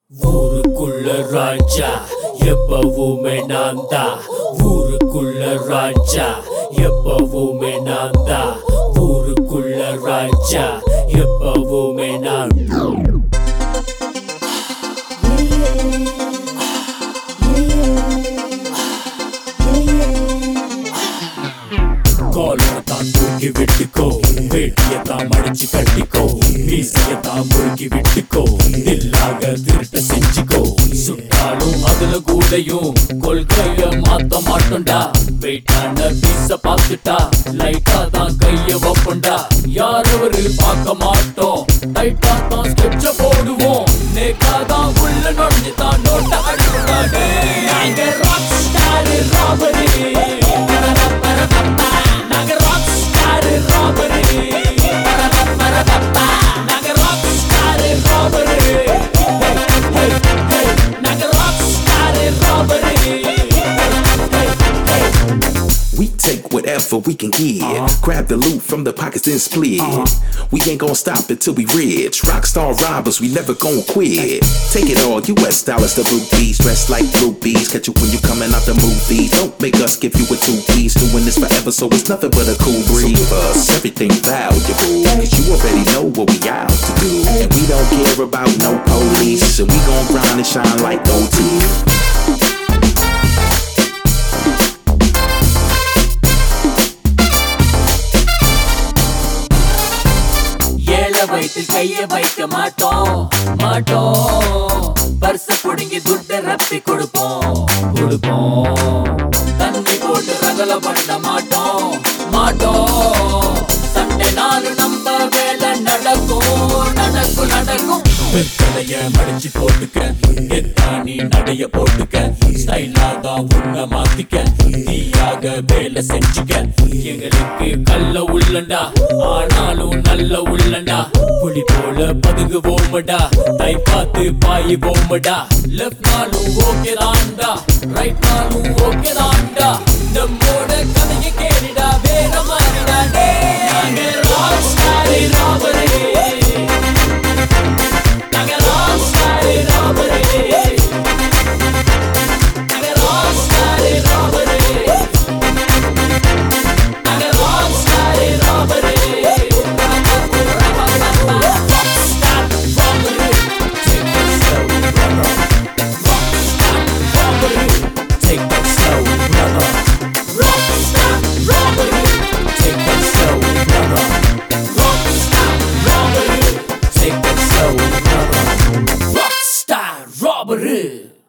ஊருக்குள்ள ராஜா எப்பவுமே நான் தான். ஊருக்குள்ள ராஜா எப்பவுமே நான் தான். ஊருக்குள்ள ராஜா எப்பவுமே நான். காலத்தான் தூக்கி விட்டுக்கோ, வேட்டியத்தான் மடிச்சு கட்டிக்கோ, வீசியத்தான் முறுக்கி விட்டுக்கோ, இல்லாக திருட்ட செஞ்சுக்கோ. சுட்டாலும் அதுல கூடையும் கொள்கைய மாத்த மாட்டோண்டா. வெயிட்டான பீஸ பாத்துட்டா லைட்டா தான் கைய வைப்போண்டா. யாரவரு பார்க்க மாட்டோம், டைட்டா தான் ஸ்கெட்ச போடுவோம். நேக்காதான் உள்ள நொழிஞ்சு தான் நோட்ட அழுவாடே. நாங்க rock star robbery, We take whatever we can get. Grab the loot from the pockets then split. We ain't gon' stop until we rich. Rockstar robbers, we never gon' quit. Take it all, US dollars, the rupees. Dressed like rupees, catch you when you coming out the movie. Don't make us give you a 2 piece. Doing this forever, so it's nothing but a cool breeze. So give us everything valuable, cause you already know what we out to do. And we don't care about no police, and we gon' grind and shine like gold teeth. வயிற்றில் கைய வைக்க மாட்டோம் மாட்டோம். பர்ச புடுங்கி துட்ட ரப்பி கொடுப்போம் கொடுப்போம். தண்ணி போட்டு ரகல பண்ண மாட்டோம் மாட்டோம். சண்டை நாலு நம்ம வேலை நடக்கும் நடக்கும் நடக்கும். வெத்தலைய மடிச்சு போட்டுக்க, எத்தானி நடைய போட்டுக்க, ஸ்டைலாதான் உன்ன மாத்திக்க, நீயாக வேலை செஞ்சுக்க. எங்களுக்கு கல்ல உள்ளண்டா, ஆனாலும் நல்ல உள்ளண்டா. புலி போல பதுங்குவோமடா, தை பார்த்து பாயி போமடா. லெஃப்ட் நாளும் ஓகே தான்டா, ரைட் நாளும் ஓகே தான்டா. நம்மோட கதையை கேளுடா, வேற மாதிரிடா. நாங்க ராக் ஸ்டார் ராபரி, robbery.